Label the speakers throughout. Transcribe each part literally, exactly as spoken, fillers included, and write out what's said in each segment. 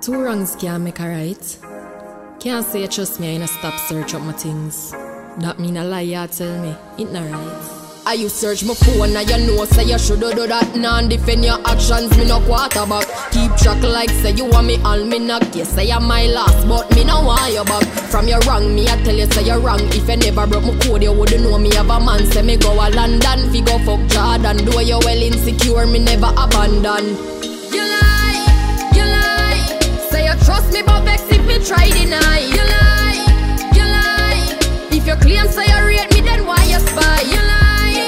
Speaker 1: Two wrongs can't make a right. Can't say you trust me, I ain't stop search up my things. That mean a lie you tell me, it not right.
Speaker 2: I you search my phone and you know say you shoulda do that. Nah defend your actions, me no quarterback. Keep track like say you want me all me knock. Yes, say I'm my last, but me no want you back. From your wrong, me I tell you say you're wrong. If you never broke my code, you wouldn't know me have a man. Say me go a London, fi go fuck Jordan. Do you well insecure, me never abandon. You lie, you lie. Say you trust me, but vex if me try deny. You lie, you lie. If you claim say you rate me, then why you spy? You lie.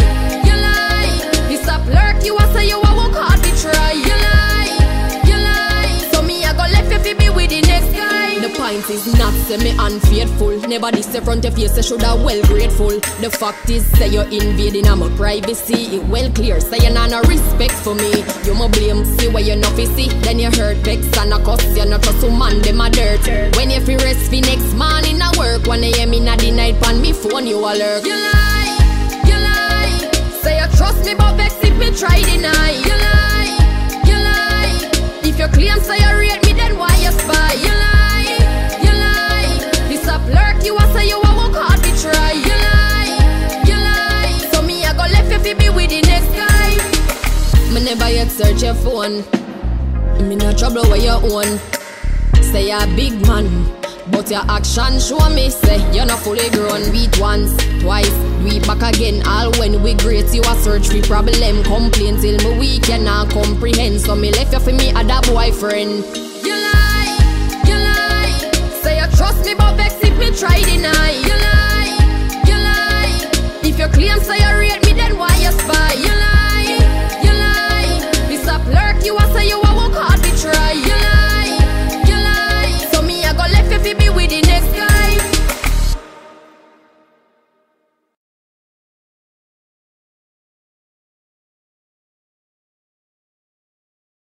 Speaker 2: Lurk, you a say you a work hard to try. You lie, you lie. So me I go left you fi be with the next guy. The point is not say me unfaithful. Never this say front of you say shoulda well grateful. The fact is say you invading on my privacy. It well clear say you not no respect for me. You ma blame see where you no fi see. Then you hurt vex and a cuss you not trust man dem a dirt. When you fi rest fi next morning a work. When you hear me na the night pan me phone you a lurk. You lie, you lie. Say you trust me but vex if me try deny. You lie, you lie. If you claim say you rate me, then why you spy? You lie, you lie. This up lurk, you a say you a work hard to try. You lie, you lie. So me I go left you fi be with the next guy. Me never yet search your phone. Me no trouble where you own. Say you a big man, but your action show me say you're not fully grown. Beat once, twice, do it back again. All when we great, you a search for problem. Complain till me weak, you not comprehend. So me left you for me other boyfriend. You lie, you lie. Say you trust me but vex if me try deny. You lie, you lie. If you claim say you rate me, then why you spy? You lie.